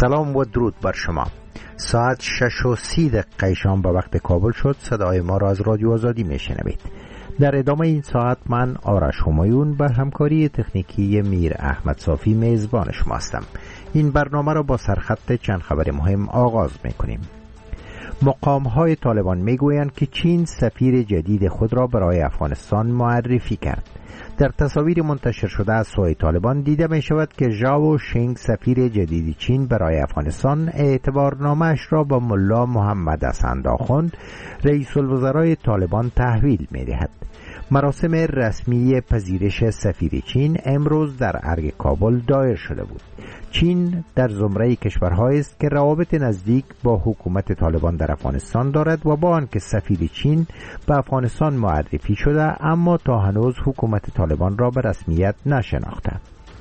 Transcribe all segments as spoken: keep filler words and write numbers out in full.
سلام و درود بر شما. ساعت شش و سی دقیقه شام به وقت کابل شد. صدای ما را از رادیو آزادی میشنوید. در ادامه این ساعت من آرش همایون به همکاری تکنیکی میر احمد صافی میزبان شما هستم. این برنامه را با سرخط چند خبر مهم آغاز میکنیم. مقام‌های طالبان میگویند که چین سفیر جدید خود را برای افغانستان معرفی کرد. در تصاویر منتشر شده از سوی طالبان دیده می شود که ژائو شینگ سفیر جدید چین برای افغانستان اعتبارنامه‌اش را با ملا محمد حسن آخوند رئیس الوزرای طالبان تحویل می دهد. مراسم رسمی پذیرش سفیر چین امروز در ارگ کابل دایر شده بود. چین در زمره کشورهایی است که روابط نزدیک با حکومت طالبان در افغانستان دارد و با آنکه سفیر چین به افغانستان معرفی شده اما تا هنوز حکومت طالبان را به رسمیت نشناخته.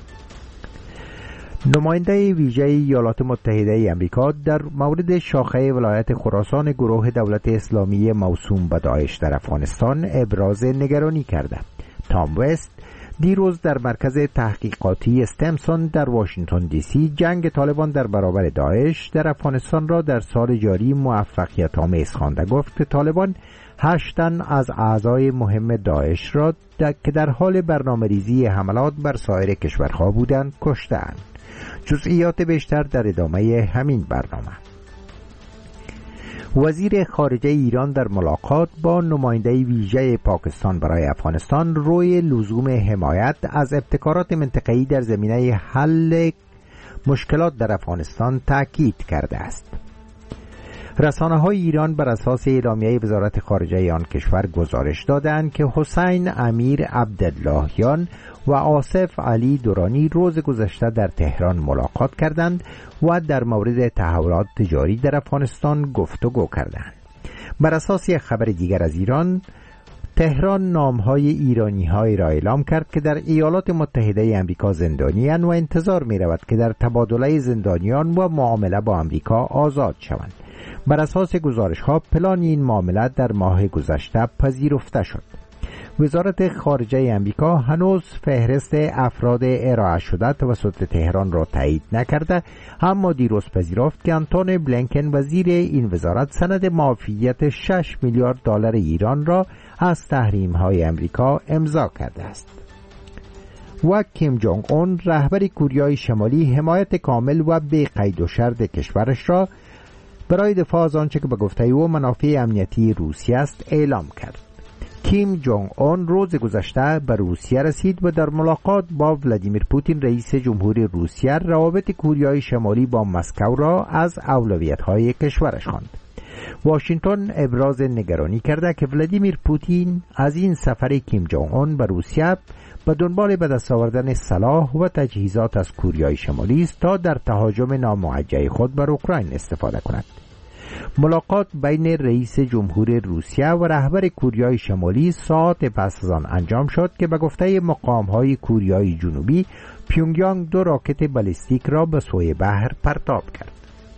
نماینده ویژه ایالات متحده ای آمریکا در مورد شاخه ولایت خراسان گروه دولت اسلامی موسوم به داعش در افغانستان ابراز نگرانی کرده. تام وست دیروز در مرکز تحقیقاتی استمسون در واشنگتن دی سی جنگ طالبان در برابر داعش در افغانستان را در سال جاری موفقیت آمیز خوانده. گفت که طالبان هشت تن از اعضای مهم داعش را در که در حال برنامه‌ریزی حملات بر سایر کشورها بودند کشتند. جزئیات بیشتر در ادامه همین برنامه. وزیر خارجه ایران در ملاقات با نماینده ویژه پاکستان برای افغانستان روی لزوم حمایت از ابتکارات منطقه‌ای در زمینه حل مشکلات در افغانستان تاکید کرده است. رسانه‌های ایران بر اساس اعلامیه وزارت خارجه آن کشور گزارش دادند که حسین امیر عبداللهیان و آصف علی دورانی روز گذشته در تهران ملاقات کردند و در مورد تحولات تجاری در افغانستان گفتگو کردند. بر اساس یک خبر دیگر از ایران، تهران نامهای ایرانی‌هایی را اعلام کرد که در ایالات متحده آمریکا زندانی‌اند و انتظار می‌رود که در تبادله زندانیان و معامله با آمریکا آزاد شوند. بر اساس گزارش‌ها پلان این معامله در ماه گذشته پذیرفته شد. وزارت خارجه آمریکا هنوز فهرست افراد ارائه شده توسط تهران را تایید نکرده، اما دیروز پذیرفت که آنتونی بلینکن وزیر این وزارت سند معافیت شش میلیارد دلار ایران را از تحریم‌های آمریکا امضا کرده است. و کیم جونگ اون رهبر کوریای شمالی حمایت کامل و بی قید و شرط کشورش را برای دفاع از آنچه که به گفته او منافع امنیتی روسیه است اعلام کرد. کیم جونگ اون روز گذشته به روسیه رسید و در ملاقات با ولادیمیر پوتین رئیس جمهوری روسیه روابط کوریای شمالی با مسکو را از اولویت‌های کشورش خواند. واشنگتن ابراز نگرانی کرده که ولادیمیر پوتین از این سفر کیم جونگ اون به روسیه به دنبال به دست آوردن سلاح و تجهیزات از کوریای شمالی است تا در تهاجم ناموجه خود بر اوکراین استفاده کند. ملاقات بین رئیس جمهور روسیه و رهبر کوریای شمالی ساعت پس از آن انجام شد که به گفته مقام‌های کوریای جنوبی پیونگیانگ دو راکت بالستیک را به سوی بحر پرتاب کرد.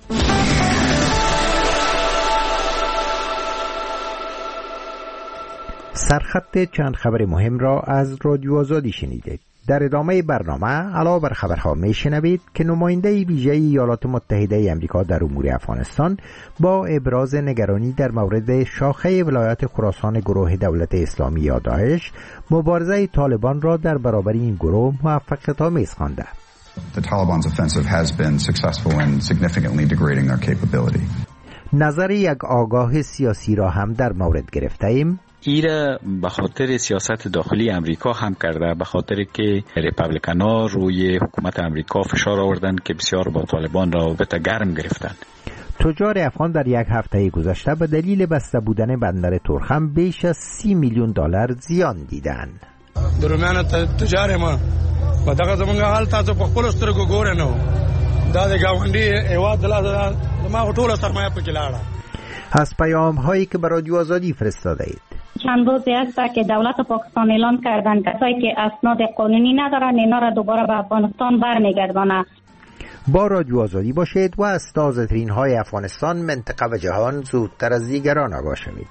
سرخط چند خبر مهم را از رادیو آزادی شنیدید. در ادامه برنامه علاوه بر خبرها میشنوید که نماینده ویژه ایالات متحده آمریکا در امور افغانستان با ابراز نگرانی در مورد شاخه ولایت خراسان گروه دولت اسلامی یا داعش مبارزه طالبان را در برابر این گروه موفقیت‌آمیز خوانده. The Taliban's offensive has been successful in significantly degrading their capability. نظر یک آگاه سیاسی را هم در مورد گرفته ایم. ایره به خاطر سیاست داخلی امریکا هم کرده، به خاطر که ریپابلیکان‌ها روی حکومت امریکا فشار آوردن که بسیار با طالبان رابطه گرم گرفتن. تجار افغان در یک هفته گذشته به دلیل بسته بودن بندر تورخم بیش از سی میلیون دلار زیان دیدند. درمیان تجار ما و دغه زمونږ حال تاسو په خپل سترګو ګورئ نو دا د گاونډي هیواد دلته ما ټوله سرمایه پکې لاړه. از پیام هایی که به رادیو آزادی فرستاده اید. چند روزی است که دولت پاکستان اعلان کردند کسایی که اسناد قانونی ندارن اینا را دوباره به افغانستان برمیگردانند. با رادیو آزادی باشید و از تازه ترین های افغانستان، منطقه و جهان زودتر از دیگران آگاه شوید.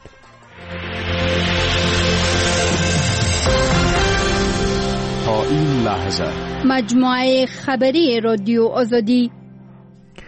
تا این لحظه مجموعه خبری رادیو آزادی.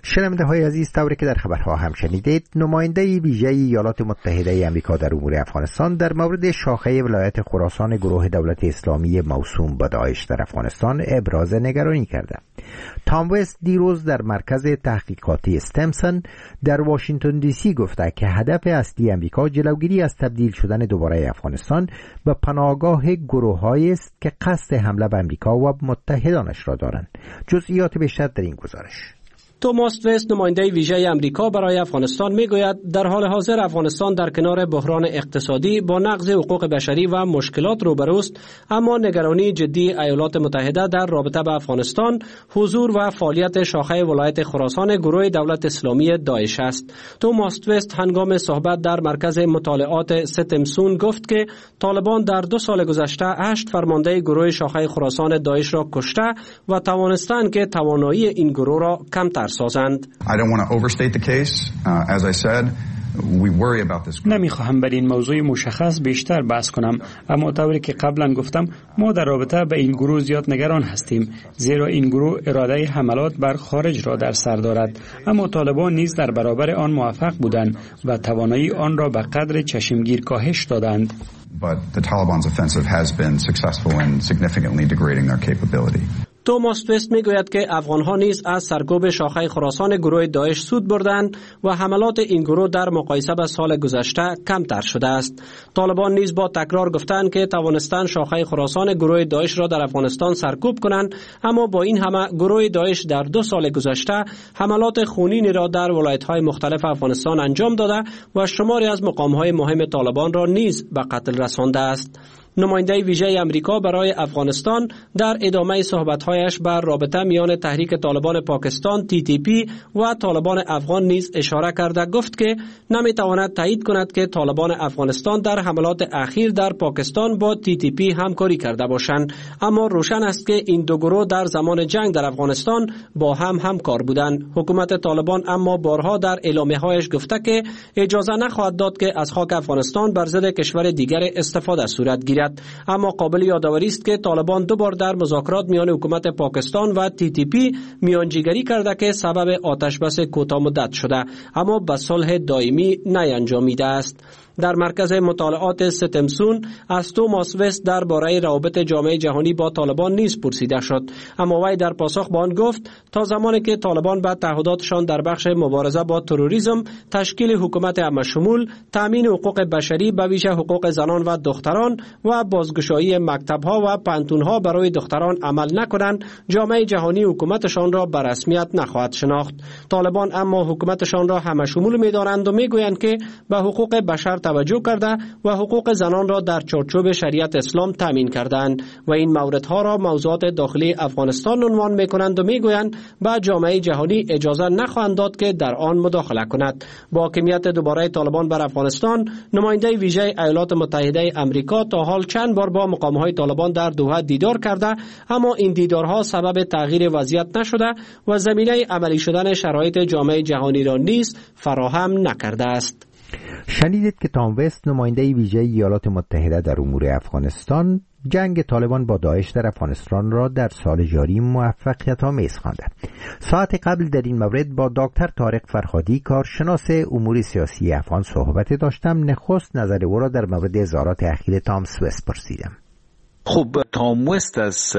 شنونده های عزیز، طوری که در خبرها هم شنیدید، نماینده ویژه ایالات متحده آمریکا در امور افغانستان در مورد شاخه ولایت خراسان گروه دولت اسلامی موسوم به داعش در افغانستان ابراز نگرانی کرده. تام وست دیروز در مرکز تحقیقاتی استمسون در واشنگتن دی سی گفته که هدف اصلی آمریکا جلوگیری از تبدیل شدن دوباره افغانستان به پناهگاه گروه‌هایی است که قصد حمله به آمریکا و متحدانش را دارند. جزئیات بیشتر در این گزارش. توماس وست، نماینده ویژه آمریکا برای افغانستان، میگوید در حال حاضر افغانستان در کنار بحران اقتصادی با نقض حقوق بشری و مشکلات روبروست، اما نگرانی جدی ایالات متحده در رابطه با افغانستان حضور و فعالیت شاخه ولایت خراسان گروه دولت اسلامی داعش است. توماس وست هنگام صحبت در مرکز مطالعات ستمسون گفت که طالبان در دو سال گذشته هشت فرمانده گروه شاخه خراسان داعش را کشته و توانستند که توانایی این گروه را کمتر سازند. I don't want to overstate the case. Uh, as I said, we worry about this. نمیخواهم بر این موضوع مشخص بیشتر بحث کنم، اما طوری که قبلا گفتم ما در رابطه به این گروه زیاد نگران هستیم، زیرا این گروه اراده حملات بر خارج را در سر دارد، اما طالبان نیز در برابر آن موفق بودند و توانایی آن را به قدر چشمگیر کاهش دادند. But the Taliban's offensive has been successful in significantly degrading their capability. توماس وست میگوید که افغانها نیز از سرکوب شاخه خراسان گروه داعش سود بردند و حملات این گروه در مقایسه با سال گذشته کمتر شده است. طالبان نیز با تکرار گفتند که توانستند شاخه خراسان گروه داعش را در افغانستان سرکوب کنند، اما با این همه گروه داعش در دو سال گذشته حملات خونینی را در ولایت‌های مختلف افغانستان انجام داده و شماری از مقام‌های مهم طالبان را نیز به قتل رسانده است. نماینده ویژه آمریکا برای افغانستان در ادامه صحبت‌هایش بر رابطه میان تحریک طالبان پاکستان تی تی پی و طالبان افغان نیز اشاره کرده گفت که نمی‌تواند تایید کند که طالبان افغانستان در حملات اخیر در پاکستان با تی تی پی همکاری کرده باشند، اما روشن است که این دو گروه در زمان جنگ در افغانستان با هم همکار بودند. حکومت طالبان اما بارها در اعلامیه‌هایش گفته که اجازه نخواهد داد که از خاک افغانستان بر ضد کشور دیگر استفاده صورت گیرد، اما قابل یادآوری است که طالبان دو بار در مذاکرات میان حکومت پاکستان و تی تی پی میانجیگری کرده که سبب آتش بس کوتاه مدت شده، اما به صلح دائمی نینجامیده است. در مرکز مطالعات ستمسون از توماس وست درباره روابط جامعه جهانی با طالبان نیز پرسیده شد، اما وی در پاسخ به آن گفت تا زمانی که طالبان به تعهداتشان در بخش مبارزه با تروریسم، تشکیل حکومت همه‌شمول، تامین حقوق بشری به ویژه حقوق زنان و دختران و بازگشایی مکتب‌ها و پانتون‌ها برای دختران عمل نکنند، جامعه جهانی حکومتشان را به رسمیت نخواهد شناخت. طالبان اما حکومتشان را همه‌شمول می‌دانند و می‌گویند که به حقوق بشر توجه کرده و حقوق زنان را در چارچوب شریعت اسلام تامین کردند و این موردها را موضوعات داخلی افغانستان عنوان می‌کنند و می‌گویند با جامعه جهانی اجازه نخواهند داد که در آن مداخله کند. با حاکمیت دوباره طالبان بر افغانستان، نماینده ویژه ایالات متحده آمریکا تا حال چند بار با مقام‌های طالبان در دوحه دیدار کرده، اما این دیدارها سبب تغییر وضعیت نشده و زمینه عملی شدن شرایط جامعه جهانی را نیز فراهم نکرده است. شنیدید که تام وست، نماینده ویژه ایالات متحده در امور افغانستان، جنگ طالبان با داعش در افغانستان را در سال جاری موفقیت آمیز خوانده. ساعت قبل در این مورد با دکتر طارق فرهادی، کارشناس امور سیاسی افغان، صحبت داشتم. نخست نظر او را در مورد اظهارات اخیر تام وست پرسیدم. خب، تام وست از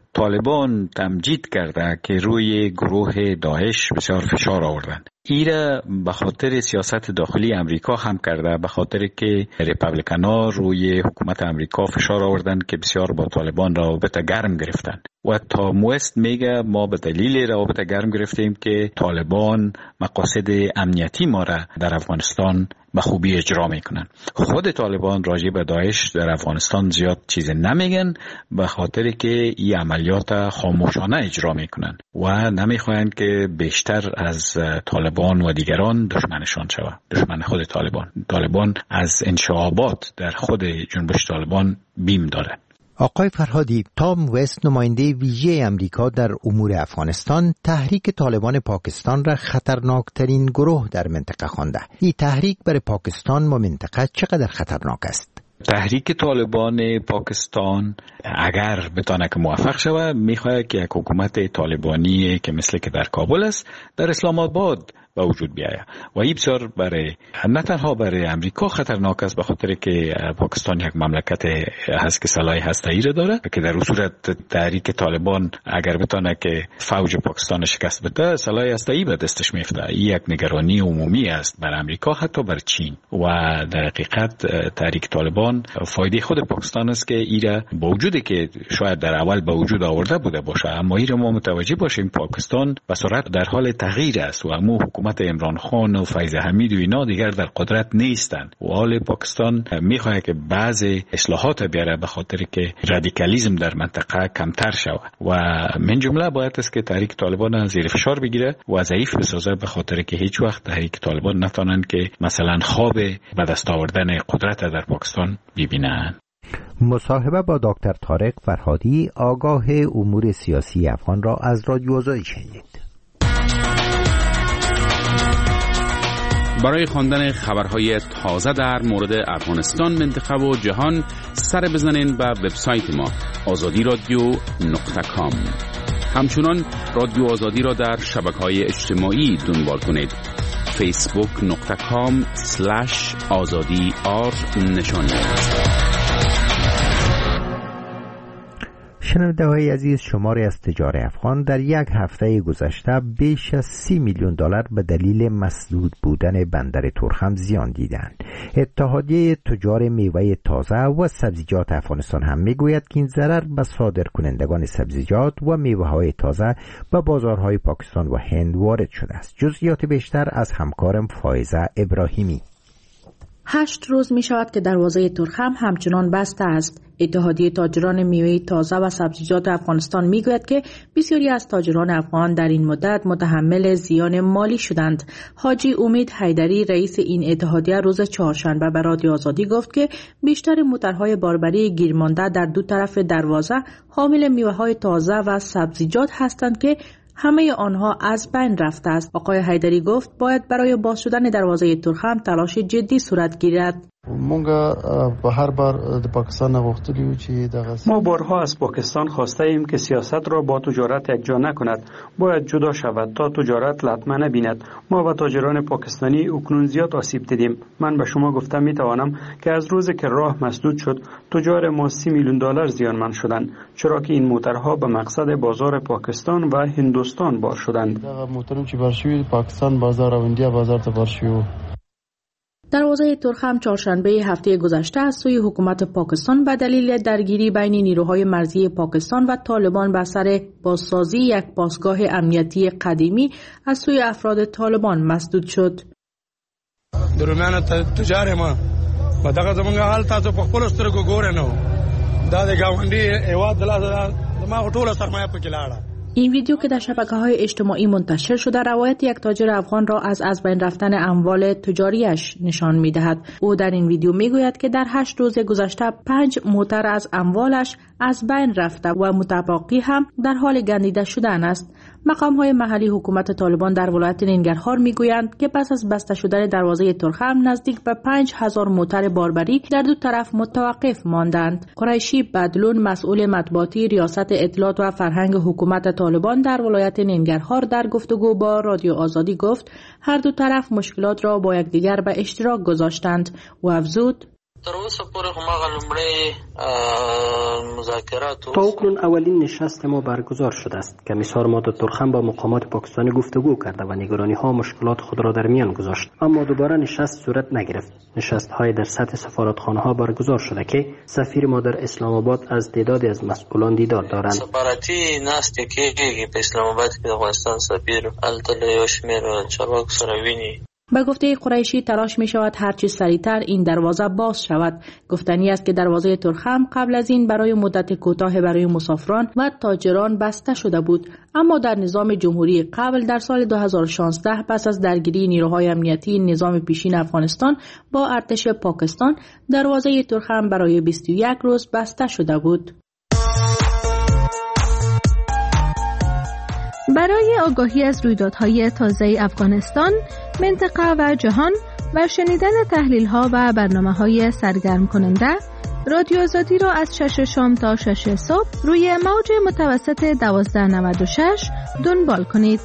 طالبان تمجید کرده که روی گروه داعش بسیار فشار آوردند. ایره به خاطر سیاست داخلی امریکا هم کرده، به خاطر که ریپابلیکانا روی حکومت امریکا فشار آوردند که بسیار با طالبان رابطه گرم گرفتند و تام وست میگه ما به دلیل رابطه گرم گرفتیم که طالبان مقاصد امنیتی ما را در افغانستان به خوبی اجرا میکنن. خود طالبان راجع به داعش در افغانستان زیاد چیز نمیگن، به خاطر که این عملیات خاموشانه اجرا میکنن و نمیخواهند که بیشتر از طالبان و دیگران دشمنشان شود، دشمن خود طالبان. طالبان از انشعابات در خود جنبش طالبان بیم داره. آقای فرهادی، تام وست، نماینده ویژه امریکا در امور افغانستان، تحریک طالبان پاکستان را خطرناکترین گروه در منطقه خوانده. این تحریک برای پاکستان و منطقه چقدر خطرناک است؟ تحریک طالبان پاکستان اگر بتونه که موفق شود میخواد که یک حکومت طالبانی که مثل که در کابل است در اسلام آباد به وجود بیاید و این بسیار برای نه تنها برای امریکا خطرناک است به خاطر که پاکستان یک مملکت هست که سلاح هسته‌ای را داره که در صورت تحریک طالبان اگر بتونه که فوج پاکستان شکست بده سلاح هسته‌ای به دستش میفته. این یک نگرانی عمومی است بر امریکا حتی بر چین و در حقیقت تحریک طالبان فایده خود پاکستان است که ایرا با وجودی که شاید در اول به وجود آورده بوده باشه اما ایرا ما متوجه باشیم پاکستان به سرعت در حال تغییر است و امو حکومت عمران خان و فیض حمید و اینا دیگر در قدرت نیستند و حال پاکستان میخواد که بعض اصلاحات بیاره به خاطر که رادیکالیسم در منطقه کمتر شود و من جمله باید است که تحریک طالبان زیر فشار بگیره و ضعیف بسازه به خاطر که هیچ وقت تحریک طالبان نتونن که مثلا خواب به دست آوردن قدرت در پاکستان ببینن. مصاحبه با دکتر طارق فرهادی آگاه امور سیاسی افغان را از رادیو آزادی شنیدید. برای خواندن خبرهای تازه در مورد افغانستان، منطقه و جهان سر بزنین به وبسایت ما آزادی رادیو نقطه کام. همچنان رادیو آزادی را در شبکه‌های اجتماعی دنبال کنید. فیسبوک نقطه کام سلش آزادی آر نشانی. شنونده های عزیز، شماری از تجار افغان در یک هفته گذشته بیش از سی میلیون دلار به دلیل مسدود بودن بندر تورخم زیان دیدند. اتحادیه تجار میوه تازه و سبزیجات افغانستان هم میگوید که این ضرر به صادرکنندگان سبزیجات و میوه های تازه به بازارهای پاکستان و هند وارد شده است. جزئیات بیشتر از همکارم فائزه ابراهیمی. هشت روز می شود که دروازه تورخم همچنان بسته است. اتحادیه تاجران میوه تازه و سبزیجات افغانستان می گوید که بسیاری از تاجران افغان در این مدت متحمل زیان مالی شدند. حاجی امید حیدری رئیس این اتحادیه روز چهارشنبه به رادیو آزادی گفت که بیشتر موترهای باربری گیرمانده در دو طرف دروازه حامل میوه های تازه و سبزیجات هستند که همه آنها از بین رفته است. آقای حیدری گفت باید برای باز شدن دروازه تورخم تلاش جدی صورت گیرد. ما بارها از پاکستان خواسته ایم که سیاست را با تجارت یکجا نکند، باید جدا شود تا تجارت لطمه نبیند. ما و تاجران پاکستانی اکنون زیاد آسیب دیدیم. من به شما گفتم می توانم که از روزی که راه مسدود شد تجار ما سی میلیون دلار زیانمند شدند، چرا که این موترها به مقصد بازار پاکستان و هندوستان بار شدند. دروازه تورخم چهارشنبه هفته گذشته از سوی حکومت پاکستان به دلیل درگیری بین نیروهای مرزی پاکستان و طالبان بر سر بازسازی یک پاسگاه امنیتی قدیمی از سوی افراد طالبان مسدود شد. درومیان تجار ما و دغه زمونږ حال تاسو په خپل سترګو ګورئ نو دا د گاونډي هیواد دلته ما ټوله سرمایه پکې لاړه. این ویدیو که در شبکه‌های اجتماعی منتشر شده روایت یک تاجر افغان را از از بین رفتن اموال تجاریش نشان می‌دهد. او در این ویدیو می‌گوید که در هشت روز گذشته پنج موتر از اموالش از بین رفته و متباقی هم در حال گندیده شدن است. مقام‌های محلی حکومت طالبان در ولایت ننگرهار می‌گویند که پس از بسته شدن دروازه تورخم نزدیک به پنج هزار موتر باربری در دو طرف متوقف ماندند. قریشی بدلون مسئول مطبوعاتی ریاست اطلاعات و فرهنگ حکومت طالبان در ولایت ننگرهار در گفتگو با رادیو آزادی گفت هر دو طرف مشکلات را با یکدیگر به اشتراک گذاشتند و افزود تا اکنون اولین نشست ما برگزار شده است. کمیسار ماده تورخم با مقامات پاکستانی گفتگو کرده و نگرانی ها مشکلات خود را در میان گذاشت، اما دوباره نشست صورت نگرفت. نشست های در سطح سفارتخانه ها برگزار شده که سفیر ما در اسلام آباد از تعدادی از مسئولان دیدار دارند. سفارتی ناستی که په اسلام آباد کې افغانستان سفیر التل یو شمیر چارواکو سره ویني. به گفته قریشی تلاش می شود هرچی سریعتر این دروازه باز شود. گفتنی است که دروازه تورخم قبل از این برای مدت کوتاه برای مسافران و تاجران بسته شده بود، اما در نظام جمهوری قبل در سال دو هزار و شانزده پس از درگیری نیروهای امنیتی نظام پیشین افغانستان با ارتش پاکستان دروازه تورخم برای بیست و یک روز بسته شده بود. برای آگاهی از رویدادهای تازه افغانستان، منطقه و جهان و شنیدن تحلیل‌ها و برنامه‌های سرگرم کننده، رادیو آزادی را از شش شام تا شش صبح روی موج متوسط دوازده نود و شش دنبال کنید.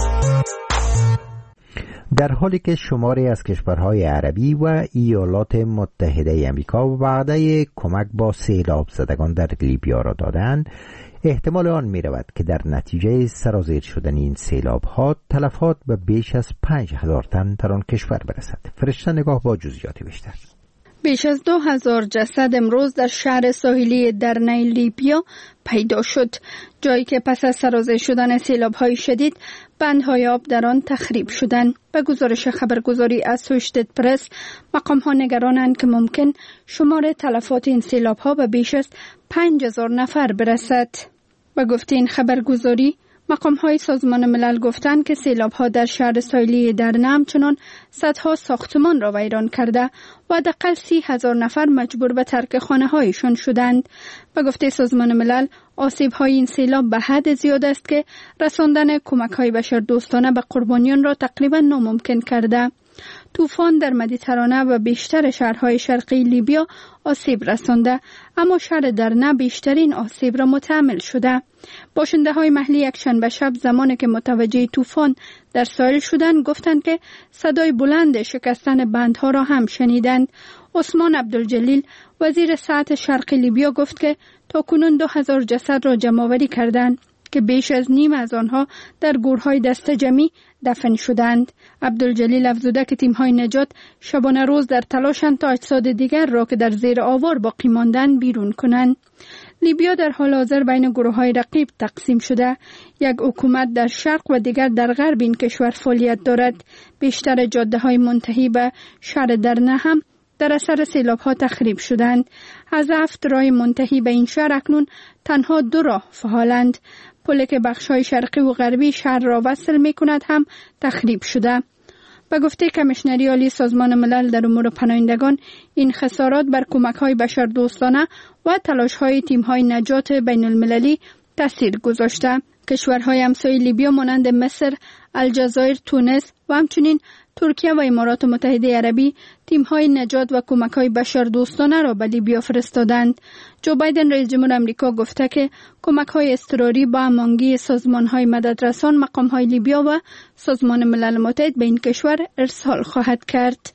در حالی که شماری از کشورهای عربی و ایالات متحده آمریکا وعده کمک با سیلاب زدگان در لیبیا را دادند، احتمال آن می رود که در نتیجه سرازیر شدن این سیلاب ها تلفات به بیش از پنج هزار تن در آن کشور برسد. فرشته نگاه با جزئیات بیشتر. بیش از دو هزار جسد امروز در شهر ساحلی درنه لیبیا پیدا شد، جایی که پس از سرازیر شدن سیلاب‌های شدید بندهای آب در آن تخریب شدند. به گزارش خبرگزاری اسوشیتد پرس، مقام‌ها نگرانند که ممکن شمار تلفات این سیلاب‌ها به بیش از پنج هزار نفر برسد. به گفته این خبرگزاری، مقام‌های سازمان ملل گفتند که سیلاب‌ها در شهر ساحلی درنه همچنان صدها ساختمان را ویران کرده و حداقل سی هزار نفر مجبور به ترک خانه‌هایشان شدند. به گفته سازمان ملل، آسیب‌های این سیلاب به حد زیاد است که رساندن کمک‌های بشردوستانه به قربانیان را تقریباً ناممکن کرده. طوفان در مدیترانه و بیشتر شهرهای شرقی لیبیا آسیب رسانده، اما شهر درنه بیشترین آسیب را متحمل شده. باشنده‌های محلی یکشنبه شب زمانی که متوجه طوفان در ساحل شدند گفتند که صدای بلند شکستن بندها را هم شنیدند. عثمان عبدالجلیل، وزیر صحت شرقی لیبیا، گفت که تاکنون دو هزار جسد را جمع‌آوری کردند که بیش از نیم از آنها در گورهای دست جمعی دفن شدند. عبدالجلیل افزوده که تیم‌های نجات شبانه روز در تلاشند تا اجساد دیگر را که در زیر آوار باقی ماندند بیرون کنند. لیبیا در حال حاضر بین گروه‌های رقیب تقسیم شده. یک حکومت در شرق و دیگر در غرب این کشور فعالیت دارد. بیشتر جاده‌های منتهی به شهر درنه هم در اثر سیلاب‌ها تخریب شدند. از هفت راه منتهی به این شهر اکنون تنها دو راه فعالند. پلی که بخش‌های شرقی و غربی شهر را وصل می‌کند هم تخریب شده. به گفته کمیشنری عالی سازمان ملل در امور پناهندگان، این خسارات بر کمک‌های بشردوستانه و تلاش‌های تیم‌های نجات بین‌المللی تاثیر گذاشته. کشورهای همسایه لیبیا مانند مصر، الجزایر، تونس و همچنین ترکیه و امارات متحده عربی تیم‌های نجات و کمک‌های بشردوستانه را به لیبیا فرستادند. جو بایدن رئیس جمهور آمریکا گفته که کمک‌های اضطراری با هماهنگی سازمان‌های مددرسان، مقام‌های لیبیا و سازمان ملل متحد به این کشور ارسال خواهد کرد.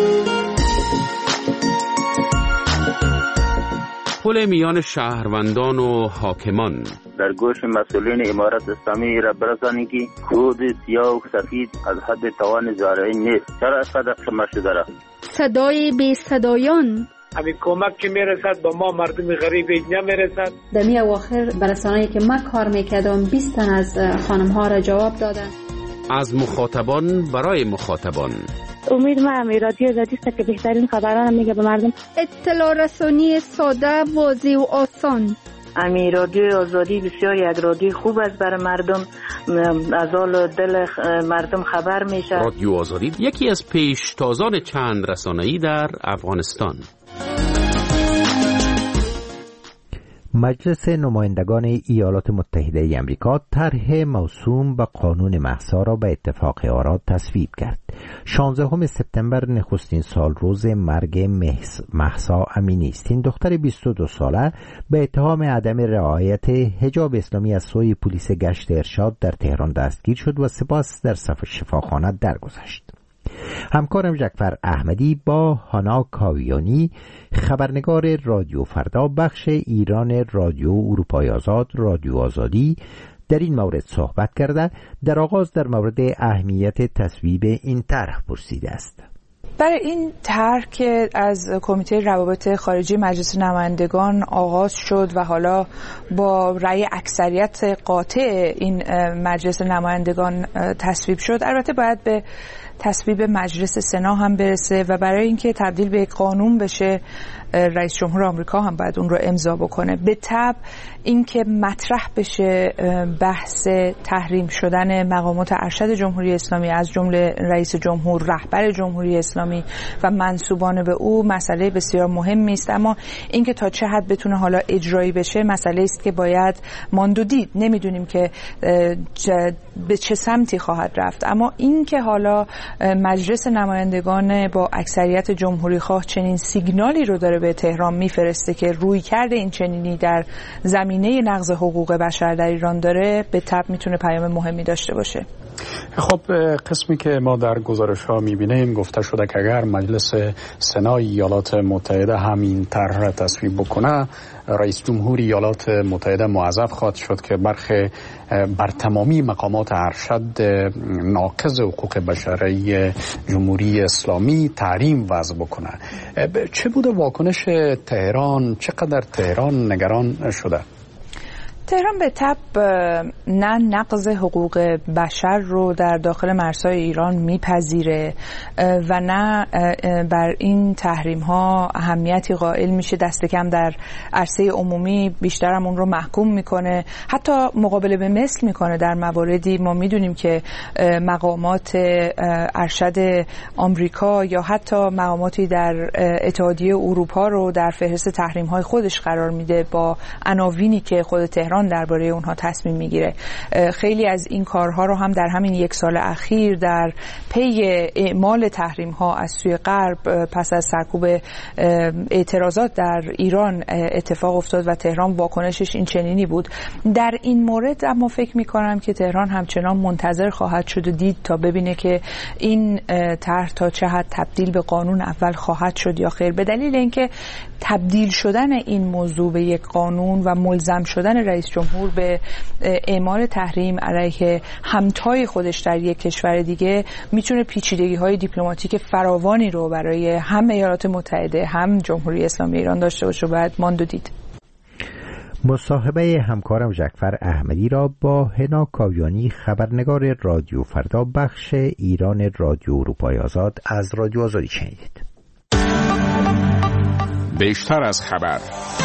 پل میان شهروندان و حاکمان در گوش مسئولین امارت اسلامی را برسانی که خود سیاه و سفید از حد توان زارعین نیست. چرا اینقدر خمه شده را؟ صدای بی صدایان، همین کمک که میرسد با ما مردم غریب اینجا میرسد. در می اواخر برسانه‌ای که من کار میکردم بیست تن از خانم‌ها را جواب دادن. از مخاطبان برای مخاطبان. امید ما هم رادیو آزادی است که بهترین خبران میگه به مردم. اطلاع رسانی ساده، واضح و آسان. امی رادیو آزادی بسیار یک رادیو خوب است برای مردم، از حال دل مردم خبر میشه. رادیو آزادی یکی از پیشتازان چند رسانه‌ای در افغانستان. مجلس نمایندگان ایالات متحده آمریکا طرح موسوم به قانون مهسا را به اتفاق آرا تصویب کرد. شانزدهم سپتامبر نخستین سال روز مرگ مهسا امینی است. این دختر بیست و دو ساله به اتهام عدم رعایت حجاب اسلامی از سوی پلیس گشت ارشاد در تهران دستگیر شد و سپس در شفاخانه درگذشت. همکارم جعفر احمدی با هانا کاویانی، خبرنگار رادیو فردا بخش ایران رادیو اروپای آزاد رادیو آزادی، در این مورد صحبت کرده. در آغاز در مورد اهمیت تصویب این طرح پرسیده است. برای این طرح که از کمیته روابط خارجی مجلس نمایندگان آغاز شد و حالا با رأی اکثریت قاطع این مجلس نمایندگان تصویب شد، البته باید به تصویب مجلس سنا هم برسه و برای اینکه تبدیل به یک قانون بشه رئیس جمهور آمریکا هم باید اون رو امضا بکنه. به تبع اینکه مطرح بشه بحث تحریم شدن مقامات ارشد جمهوری اسلامی از جمله رئیس جمهور، رهبر جمهوری اسلامی و منسوبان به او مسئله بسیار مهمی است، اما اینکه تا چه حد بتونه حالا اجرایی بشه مسئله است که باید ماند و دید. نمیدونیم که به چه سمتی خواهد رفت، اما اینکه حالا مجلس نمایندگان با اکثریت جمهوری خواه چنین سیگنالی رو داره به تهران میفرسته که روی کرده این چنینی در زمینه نقض حقوق بشر در ایران داره، به تبع میتونه پیام مهمی داشته باشه. خب قسمی که ما در گزارش ها میبینیم گفته شده که اگر مجلس سنای ایالات متحده همین طرح را تصویب بکنه، رئیس جمهور ایالات متحده موظف خواهد شد که برخی بر تمامی مقامات ارشد ناقض حقوق بشری جمهوری اسلامی تحریم وضع بکنه. چه بوده واکنش تهران؟ چقدر تهران نگران شده؟ تهران به تبع نه نقض حقوق بشر رو در داخل مرزهای ایران میپذیره و نه بر این تحریم ها اهمیتی قائل میشه، دست کم در عرصه عمومی بیشتر هم اون رو محکوم میکنه، حتی مقابله به مثل میکنه. در مواردی ما میدونیم که مقامات ارشد آمریکا یا حتی مقاماتی در اتحادیه اروپا رو در فهرست تحریم های خودش قرار میده با عناوینی که خود تهران درباره اونها تصمیم میگیره. خیلی از این کارها رو هم در همین یک سال اخیر در پی اعمال تحریم ها از سوی غرب پس از سرکوب اعتراضات در ایران اتفاق افتاد و تهران واکنشش این چنینی بود. در این مورد اما فکر میکنم که تهران همچنان منتظر خواهد شد و دید تا ببینه که این طرح تا چه حد تبدیل به قانون اول خواهد شد یا خیر، به دلیل اینکه تبدیل شدن این موضوع به یک قانون و ملزم شدن رئیس جمهور به اعمال تحریم علیه همتای خودش در یک کشور دیگه میتونه پیچیدگی‌های دیپلماتیک فراوانی رو برای هم ایالات متحده هم جمهوری اسلامی ایران داشته باشه و باید ماند و دید. مصاحبه همکارم جعفر احمدی را با هنا کاویانی، خبرنگار رادیو فردا بخش ایران رادیو اروپای آزاد از رادیو آزادی شنیدید. بیشتر از خبر.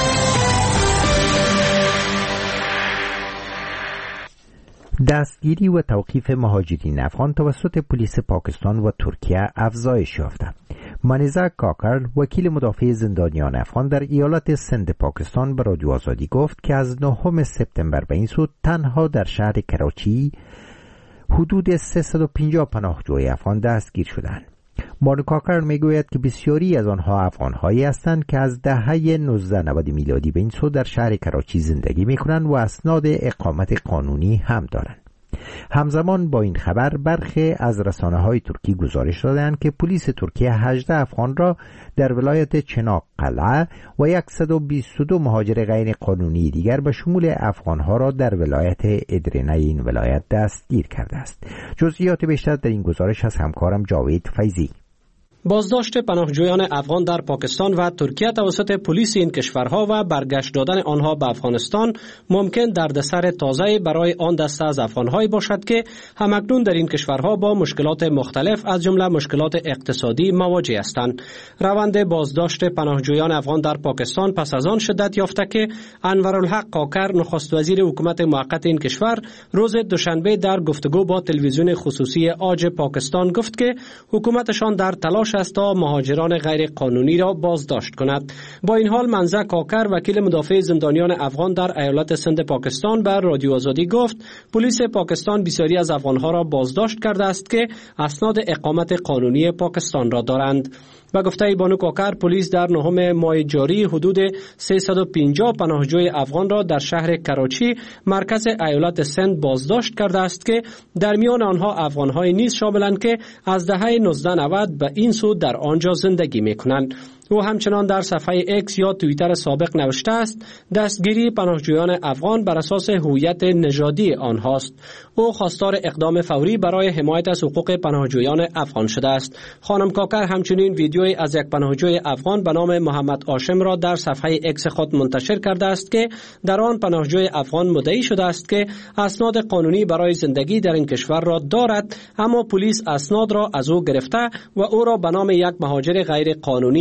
دستگیری و توقیف مهاجرین افغان توسط پلیس پاکستان و ترکیه افزایش یافته. مانیزا کاکر، وکیل مدافع زندانیان افغان در ایالت سند پاکستان، به رادیو آزادی گفت که از نهم سپتامبر به این سو تنها در شهر کراچی حدود سیصد و پنجاه پناهجوی افغان دستگیر شدند. مانو کاکر میگوید که بسیاری از آنها افغان‌هایی هستند که از دهه نوزده نود میلادی به این سو در شهر کراچی زندگی می‌کنند و اسناد اقامت قانونی هم دارند. همزمان با این خبر برخی از رسانه‌های ترکی گزارش دادند که پلیس ترکیه هجده افغان را در ولایت چناققلعه و صد و بیست و دو مهاجر غیر قانونی دیگر به شمول افغان‌ها را در ولایت ادرنه این ولایت دستگیر کرده است. جزئیات بیشتر در این گزارش از همکارم جاوید فیضی. بازداشت پناهجویان افغان در پاکستان و ترکیه توسط پلیس این کشورها و برگشت دادن آنها به افغانستان ممکن دردسر تازه برای آن دسته از افغان‌هایی باشد که همکنون در این کشورها با مشکلات مختلف از جمله مشکلات اقتصادی مواجه هستند. روند بازداشت پناهجویان افغان در پاکستان پس از آن شدت یافته که انورالحق کاکر، نخست وزیر حکومت موقت این کشور، روز دوشنبه در گفتگو با تلویزیون خصوصی آج پاکستان گفت که حکومتشان در تلاش است تا مهاجران غیر قانونی را بازداشت کند. با این حال منزه کاکر، وکیل مدافع زندانیان افغان در ایالت سند پاکستان، بر رادیو آزادی گفت پلیس پاکستان بسیاری از افغانها را بازداشت کرده است که اسناد اقامت قانونی پاکستان را دارند. و گفته بانو کاکر، پلیس در نهم ماه جاری حدود سیصد و پنجاه پناهجوی افغان را در شهر کراچی مرکز ایالت سند بازداشت کرده است که در میان آنها افغان‌های نیز شاملند که از دهه نوزده نود به این سو در آنجا زندگی می‌کنند. او همچنان در صفحه اکس یا توییتر سابق نوشته است دستگیری پناهجویان افغان بر اساس هویت نژادی آنهاست. او خواستار اقدام فوری برای حمایت از حقوق پناهجویان افغان شده است. خانم کاکر همچنین ویدیویی از یک پناهجوی افغان به نام محمد هاشم را در صفحه اکس خود منتشر کرده است که در آن پناهجوی افغان مدعی شده است که اسناد قانونی برای زندگی در این کشور را دارد، اما پلیس اسناد را از او گرفته و او را به نام یک مهاجر غیر قانونی گرفته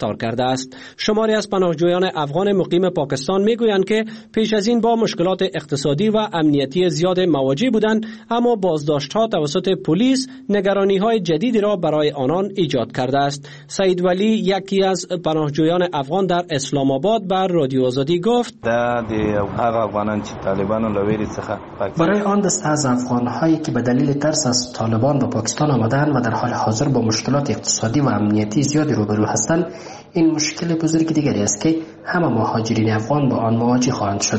گرفتار کرده است. شماری از پناهجویان افغان مقیم پاکستان میگویند که پیش از این با مشکلات اقتصادی و امنیتی زیاد مواجه بودند، اما بازداشت‌ها توسط پلیس نگرانی‌های جدیدی را برای آنان ایجاد کرده است. سعید ولی یکی از پناهجویان افغان در اسلام آباد بر رادیو آزادی گفت: برای آن دسته از افغان‌هایی که به دلیل ترس از طالبان به پاکستان آمدند و در حال حاضر با مشکلات اقتصادی و امنیتی زیادی روبرو هستند، این مشکل بزرگ دیگری است که همه مهاجرین افغان با آن مواجه خواهند شد.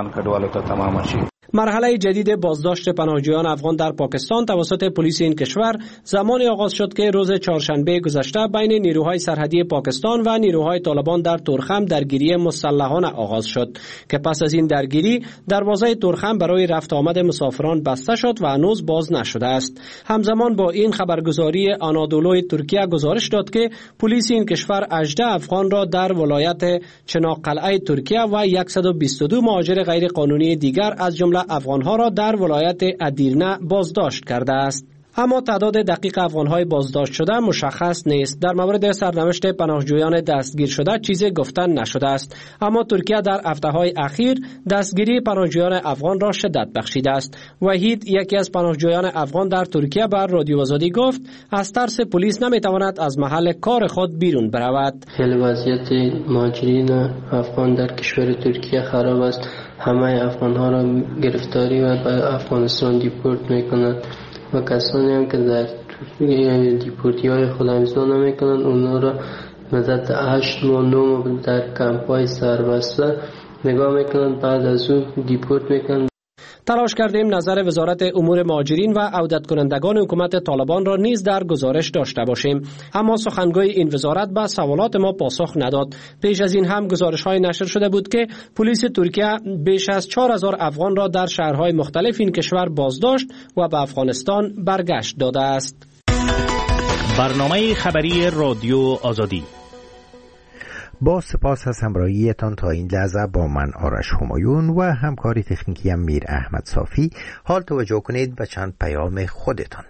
مرحله جدید بازداشت پناهجویان افغان در پاکستان توسط پلیس این کشور زمانی آغاز شد که روز چهارشنبه گذشته بین نیروهای سرحدی پاکستان و نیروهای طالبان در تورخم درگیری مسلحانه آغاز شد که پس از این درگیری دروازه تورخم برای رفت آمد مسافران بسته شد و هنوز باز نشده است. همزمان با این خبرگزاری آنادولوی ترکیه گزارش داد که پلیس این کشور هجده افغان را در ولایت چناقلعه ترکیه و صد و بیست و دو مهاجر غیر قانونی دیگر از جمله افغانها را در ولایت ادیرنه بازداشت کرده است. اما تعداد دقیق افغانهای بازداشت شده مشخص نیست. در مورد سرنوشت پناهجویان دستگیر شده چیزی گفتن نشده است، اما ترکیه در هفته‌های اخیر دستگیری پناهجویان افغان را شدت بخشیده است. وحید یکی از پناهجویان افغان در ترکیه بر رادیو آزادی گفت از ترس پلیس نمیتواند از محل کار خود بیرون برود. خیلی وضعیت مهاجرین افغان در کشور ترکیه خراب است. همه افغانها را گرفتاری و به افغانستان دیپورت میکنند و کسانی هم که در دیپورتی های خود امضا نمیکنند اونا را مدت هشت ماه نه ماه در کمپ های سربسته نگاه میکنند، بعد از اون دیپورت میکنند. تلاش کردیم نظر وزارت امور مهاجرین و عودت کنندگان حکومت طالبان را نیز در گزارش داشته باشیم، اما سخنگوی این وزارت به سوالات ما پاسخ نداد. پیش از این هم گزارش‌های نشر شده بود که پلیس ترکیه بیش از چهار هزار افغان را در شهرهای مختلف این کشور بازداشت و به افغانستان برگشت داده است. برنامه خبری رادیو آزادی. با سپاس از همراهیتان تا این لحظه با من آرش همایون و همکاری تکنیکی هم میر احمد صافی. حال توجه کنید به چند پیام خودتان.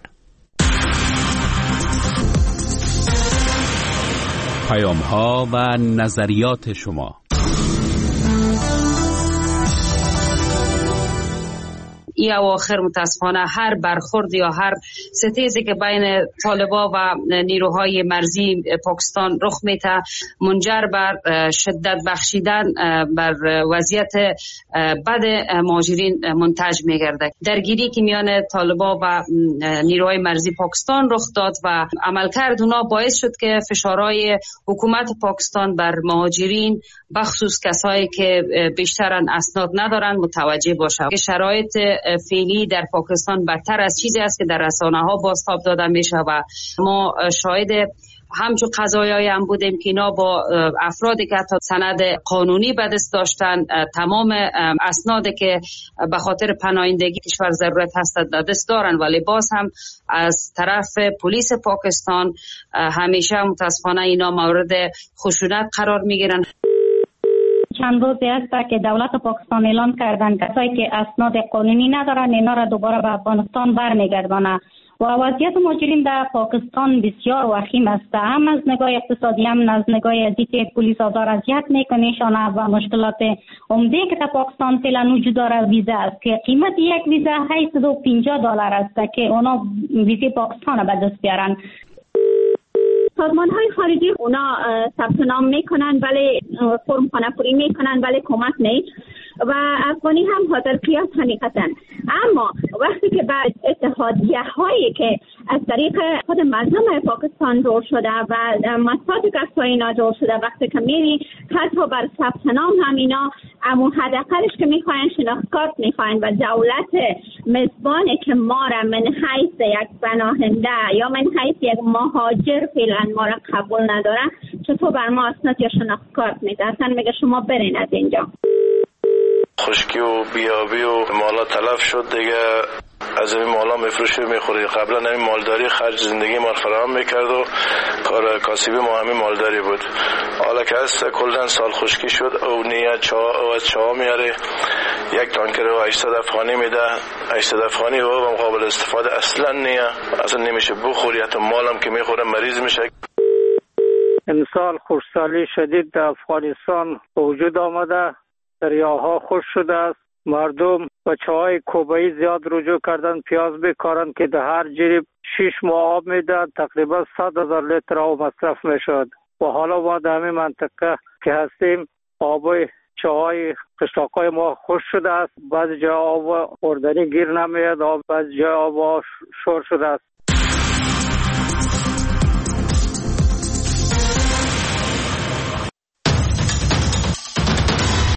پیام ها و نظریات شما. این اواخر متاسفانه هر برخورد یا هر ستیزی که بین طالبا و نیروهای مرزی پاکستان رخ میده منجر بر شدت بخشیدن بر وضعیت بد مهاجرین منتج میگرده. درگیری که میان طالبا و نیروهای مرزی پاکستان رخ داد و عملکرد اونا باعث شد که فشارهای حکومت پاکستان بر مهاجرین بخصوص کسایی که بیشترن اسناد ندارن متوجه باشه. شرایط فعلی در پاکستان بدتر از چیزی است که در رسانه ها بازتاب داده میشه و ما شاهد همچو قضایایی هم بودیم که اینا با افرادی که حتی سند قانونی به دست داشتن تمام اسنادی که به خاطر پناهندگی کشور ضرورت هست دست دارن، ولی باز هم از طرف پلیس پاکستان همیشه متاسفانه اینا مورد خشونت قرار میگیرن. چند روزی است که دولت پاکستان اعلان کردن کسایی که اسناد قانونی ندارن اینا را دوباره به افغانستان برمیگردانه و وضعیت مهاجرین در پاکستان بسیار وخیم است، هم از نگاه اقتصادی هم از نگاه دیگه. پلیس آزار اذیت میکنه و مشکلات عمده که در پاکستان فعلا وجود داره ویزا است که قیمت یک ویزا هشتصد و پنجاه دلار است که اونا ویزا پاکستان به دست بیارن. سازمان های خارجی اونا ثبت نام میکنن ولی فرم خانه پوری میکنن ولی کمک نیست و افغانی هم حاضر قیاس حقیقتا. اما وقتی که بعد اتحادیه هایی که از طریق خود مردم پاکستان جور شده و مساعد کسایی اینا جور شده، وقتی که میری حتی بر ثبت نام هم اینا امو حداقلش که میخواین شناخت کارت میخواین و دولت مزبانی که ما را من حیث یک پناهنده یا من حیث یک مهاجر فعلا ما را قبول ندارن، چطور بر ما اسناد یا شناخت کارت میده؟ اصلا میگه شما برین از اینجا. خشکی و بیابی و مالا تلف شد دیگه، از این مالا میفروشه میخوری. قبلا همین مالداری خرج زندگی ما فراهم میکرد و کار کاسبی ما همین مالداری بود. حالا که هست کلن سال خشکی شد او نیه چا او از چا میاره یک تانکر و هشتصد افغانی میده. هشتصد افغانی و قابل استفاده اصلا نیه، اصلا نمیشه بخوری، حتی مالم که میخوره مریض میشه. امسال خشکسالی شدید در افغانستان وجود آمده، دریاها خشک شده است. مردم به چای کوبایی زیاد رجوع کردن، پیاز بکارن که در هر جریب شش ماه آب میدن، تقریبا صد هزار لیتر آب مصرف میشد. و حالا ما در همین منطقه که هستیم آب چای قشلاقای ما خشک شده است. بعضی جا آب خوردنی گیر نمیاد، آب بعضی جا آب شور شده است.